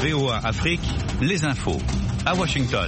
VOA Afrique, les infos. À Washington.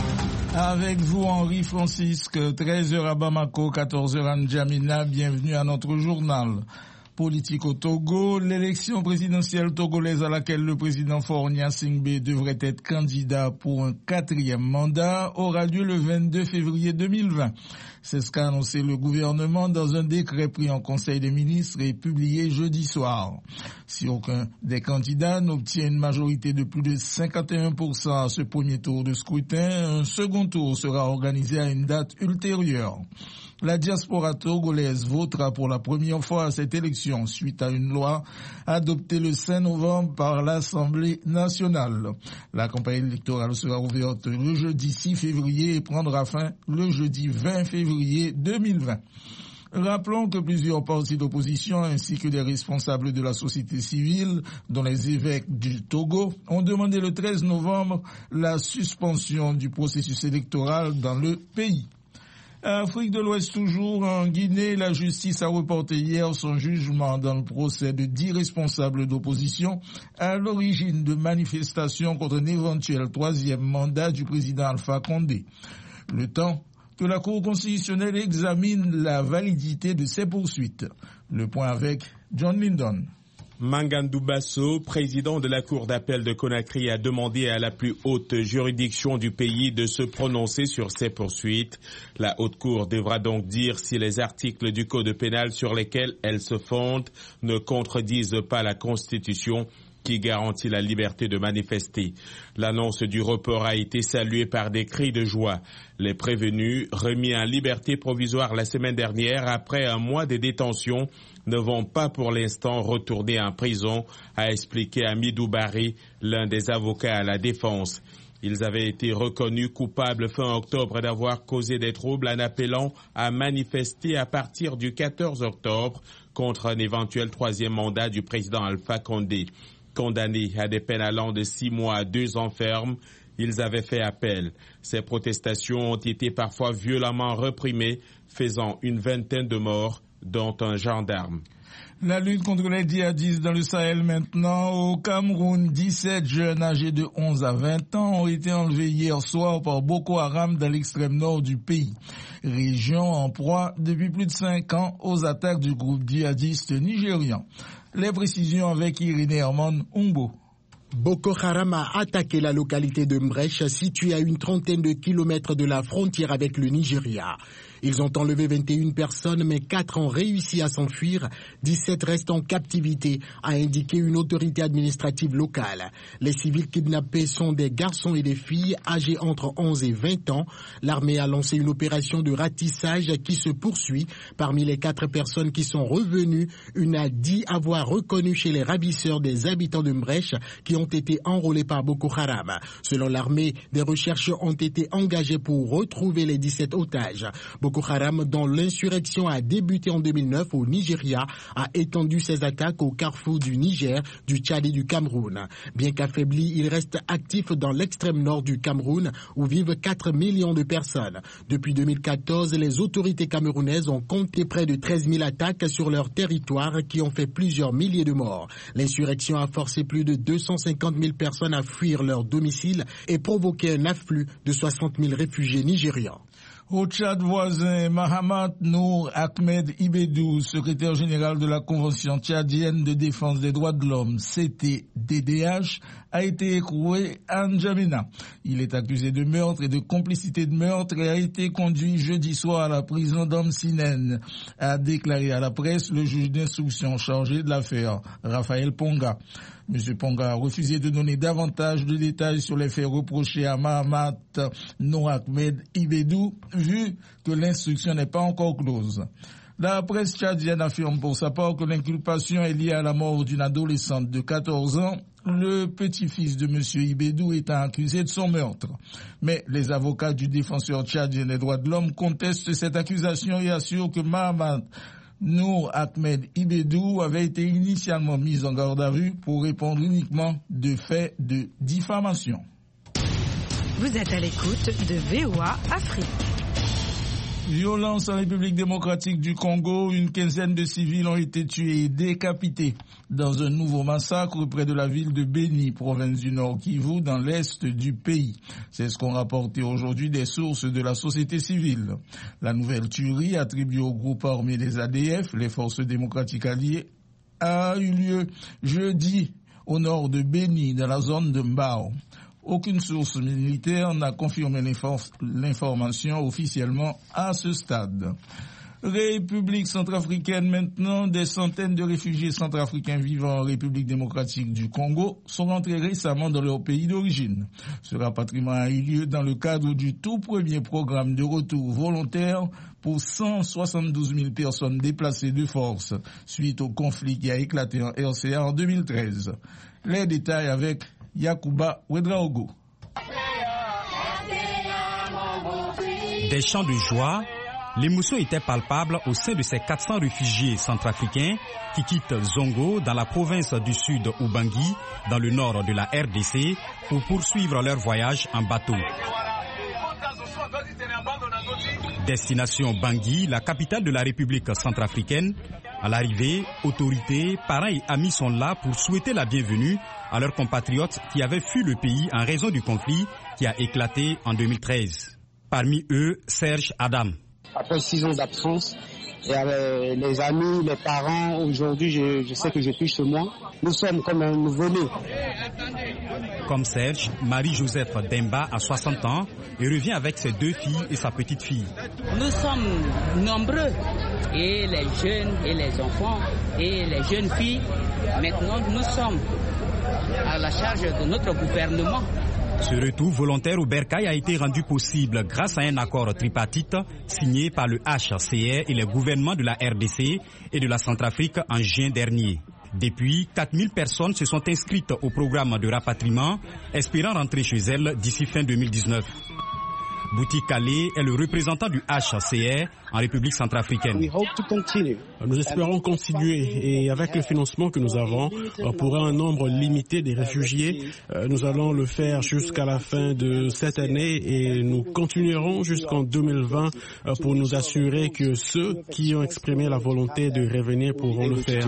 Avec vous, Henri Francisque, 13h à Bamako, 14h à N'Djamena. Bienvenue à notre journal. Politique au Togo, l'élection présidentielle togolaise à laquelle le président Faure Gnassingbé devrait être candidat pour un 4e mandat aura lieu le 22 février 2020. C'est ce qu'a annoncé le gouvernement dans un décret pris en Conseil des ministres et publié jeudi soir. Si aucun des candidats n'obtient une majorité de plus de 51% à ce premier tour de scrutin, un second tour sera organisé à une date ultérieure. La diaspora togolaise votera pour la première fois à cette élection suite à une loi adoptée le 5 novembre par l'Assemblée nationale. La campagne électorale sera ouverte le jeudi 6 février et prendra fin le jeudi 20 février 2020. Rappelons que plusieurs partis d'opposition ainsi que des responsables de la société civile, dont les évêques du Togo, ont demandé le 13 novembre la suspension du processus électoral dans le pays. Afrique de l'Ouest toujours, en Guinée, la justice a reporté hier son jugement dans le procès de 10 responsables d'opposition à l'origine de manifestations contre un éventuel 3e mandat du président Alpha Condé. Le temps que la Cour constitutionnelle examine la validité de ces poursuites. Le point avec John Lyndon. Mangandou Basso, président de la Cour d'appel de Conakry, a demandé à la plus haute juridiction du pays de se prononcer sur ces poursuites. La haute cour devra donc dire si les articles du code pénal sur lesquels elle se fonde ne contredisent pas la Constitution qui garantit la liberté de manifester. L'annonce du report a été saluée par des cris de joie. Les prévenus, remis en liberté provisoire la semaine dernière après un mois de détention, ne vont pas pour l'instant retourner en prison, a expliqué Amidou Barry, l'un des avocats à la défense. Ils avaient été reconnus coupables fin octobre d'avoir causé des troubles en appelant à manifester à partir du 14 octobre contre un éventuel 3e mandat du président Alpha Condé. Condamnés à des peines allant de 6 mois à 2 ans ferme, ils avaient fait appel. Ces protestations ont été parfois violemment réprimées, faisant une vingtaine de morts, dont un gendarme. La lutte contre les djihadistes dans le Sahel maintenant. Au Cameroun, 17 jeunes âgés de 11 à 20 ans ont été enlevés hier soir par Boko Haram dans l'extrême nord du pays. Région en proie depuis plus de 5 ans aux attaques du groupe djihadiste nigérian. Les précisions avec Irénée Herman Umbo. Boko Haram a attaqué la localité de Mbrech, située à une trentaine de kilomètres de la frontière avec le Nigeria. Ils ont enlevé 21 personnes, mais 4 ont réussi à s'enfuir. 17 restent en captivité, a indiqué une autorité administrative locale. Les civils kidnappés sont des garçons et des filles âgés entre 11 et 20 ans. L'armée a lancé une opération de ratissage qui se poursuit. Parmi les 4 personnes qui sont revenues, une a dit avoir reconnu chez les ravisseurs des habitants de Mbrech qui ont été enrôlés par Boko Haram. Selon l'armée, des recherches ont été engagées pour retrouver les 17 otages. Boko Haram, dont l'insurrection a débuté en 2009 au Nigeria, a étendu ses attaques au carrefour du Niger, du Tchad et du Cameroun. Bien qu'affaibli, il reste actif dans l'extrême nord du Cameroun, où vivent 4 millions de personnes. Depuis 2014, les autorités camerounaises ont compté près de 13 000 attaques sur leur territoire qui ont fait plusieurs milliers de morts. L'insurrection a forcé plus de 250 000 personnes à fuir leur domicile et provoqué un afflux de 60 000 réfugiés nigérians. Au Tchad voisin, Mahamat Nour Ahmed Ibedou, secrétaire général de la Convention tchadienne de défense des droits de l'homme, CTDDH, a été écroué à N'Djamena. Il est accusé de meurtre et de complicité de meurtre et a été conduit jeudi soir à la prison d'Amsinen, a déclaré à la presse le juge d'instruction chargé de l'affaire, Raphaël Ponga. M. Ponga a refusé de donner davantage de détails sur les faits reprochés à Mahamat Nour Ahmed Ibedou, vu que l'instruction n'est pas encore close. La presse tchadienne affirme pour sa part que l'inculpation est liée à la mort d'une adolescente de 14 ans, le petit-fils de M. Ibedou étant accusé de son meurtre. Mais les avocats du défenseur tchadien des droits de l'homme contestent cette accusation et assurent que Mahamat Nour Ahmed Ibedou avait été initialement mis en garde à vue pour répondre uniquement de faits de diffamation. Vous êtes à l'écoute de VOA Afrique. Violence en République démocratique du Congo, une quinzaine de civils ont été tués et décapités dans un nouveau massacre près de la ville de Beni, province du Nord Kivu, dans l'est du pays. C'est ce qu'ont rapporté aujourd'hui des sources de la société civile. La nouvelle tuerie, attribuée au groupe armé des ADF, les forces démocratiques alliées, a eu lieu jeudi au nord de Beni, dans la zone de Mbao. Aucune source militaire n'a confirmé l'information officiellement à ce stade. République centrafricaine maintenant, des centaines de réfugiés centrafricains vivant en République démocratique du Congo sont rentrés récemment dans leur pays d'origine. Ce rapatriement a eu lieu dans le cadre du tout premier programme de retour volontaire pour 172 000 personnes déplacées de force suite au conflit qui a éclaté en RCA en 2013. Les détails avec Yacouba Ouedraogo. Des chants de joie, l'émotion était palpable au sein de ces 400 réfugiés centrafricains qui quittent Zongo dans la province du sud Ubangi, dans le nord de la RDC, pour poursuivre leur voyage en bateau. Destination Bangui, la capitale de la République centrafricaine. À l'arrivée, autorités, parents et amis sont là pour souhaiter la bienvenue à leurs compatriotes qui avaient fui le pays en raison du conflit qui a éclaté en 2013. Parmi eux, Serge Adam. Après 6 ans d'absence, et les amis, les parents, aujourd'hui, je sais que je touche ce mois. Nous sommes comme un nouveau-né. Comme Serge, Marie-Joseph Demba a 60 ans et revient avec ses 2 filles et sa petite fille. Nous sommes nombreux, et les jeunes et les enfants et les jeunes filles. Maintenant, nous sommes à la charge de notre gouvernement. Ce retour volontaire au Bercail a été rendu possible grâce à un accord tripartite signé par le HCR et les gouvernements de la RDC et de la Centrafrique en juin dernier. Depuis, 4000 personnes se sont inscrites au programme de rapatriement, espérant rentrer chez elles d'ici fin 2019. Bouti Kalé est le représentant du HCR en République centrafricaine. Nous espérons continuer et avec le financement que nous avons pour un nombre limité de réfugiés, nous allons le faire jusqu'à la fin de cette année et nous continuerons jusqu'en 2020 pour nous assurer que ceux qui ont exprimé la volonté de revenir pourront le faire.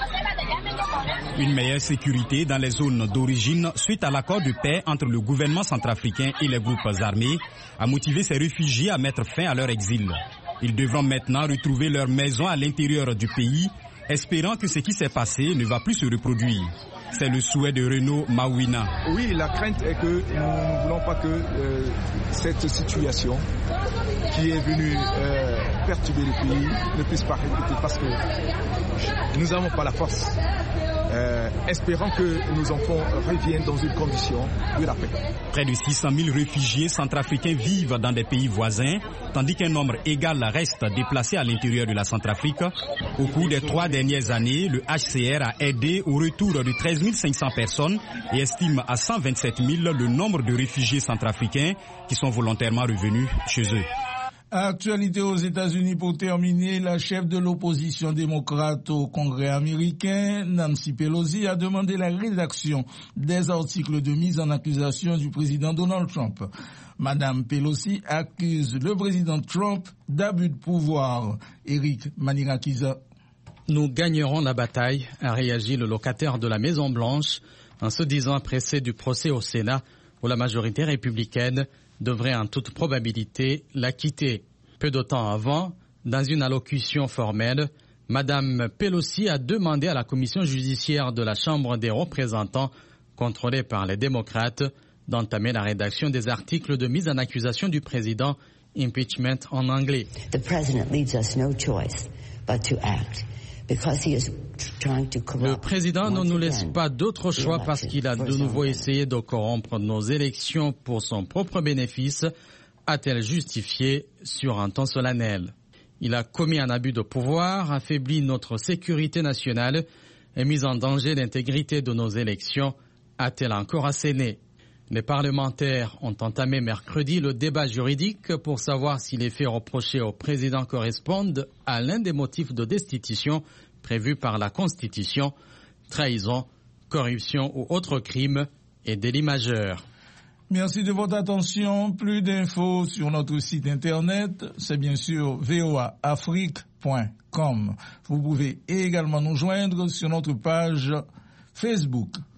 Une meilleure sécurité dans les zones d'origine suite à l'accord de paix entre le gouvernement centrafricain et les groupes armés a motivé ces réfugiés à mettre fin à leur exil. Ils devront maintenant retrouver leur maison à l'intérieur du pays, espérant que ce qui s'est passé ne va plus se reproduire. C'est le souhait de Renaud Mawina. Oui, la crainte est que nous ne voulons pas que cette situation qui est venue perturber le pays ne puisse pas répéter parce que nous n'avons pas la force. Espérons que nos enfants reviennent dans une condition de la paix. Près de 600 000 réfugiés centrafricains vivent dans des pays voisins, tandis qu'un nombre égal reste déplacé à l'intérieur de la Centrafrique. Au cours des 3 dernières années, le HCR a aidé au retour de 13 500 personnes et estime à 127 000 le nombre de réfugiés centrafricains qui sont volontairement revenus chez eux. Actualité aux États-Unis pour terminer, la chef de l'opposition démocrate au Congrès américain, Nancy Pelosi, a demandé la rédaction des articles de mise en accusation du président Donald Trump. Madame Pelosi accuse le président Trump d'abus de pouvoir. Eric Manirakiza. Nous gagnerons la bataille, a réagi le locataire de la Maison-Blanche en se disant pressé du procès au Sénat où la majorité républicaine devrait en toute probabilité l'acquitter. Peu de temps avant, dans une allocution formelle, Madame Pelosi a demandé à la commission judiciaire de la Chambre des représentants, contrôlée par les démocrates, d'entamer la rédaction des articles de mise en accusation du président, impeachment en anglais. The president leaves us no choice but to act. Le président ne nous laisse pas d'autre choix parce qu'il a de nouveau essayé de corrompre nos élections pour son propre bénéfice, a-t-elle justifié sur un ton solennel. Il a commis un abus de pouvoir, affaibli notre sécurité nationale et mis en danger l'intégrité de nos élections, a-t-elle encore asséné. Les parlementaires ont entamé mercredi le débat juridique pour savoir si les faits reprochés au président correspondent à l'un des motifs de destitution prévus par la Constitution, trahison, corruption ou autres crimes et délits majeurs. Merci de votre attention. Plus d'infos sur notre site internet, c'est bien sûr voaafrique.com. Vous pouvez également nous joindre sur notre page Facebook.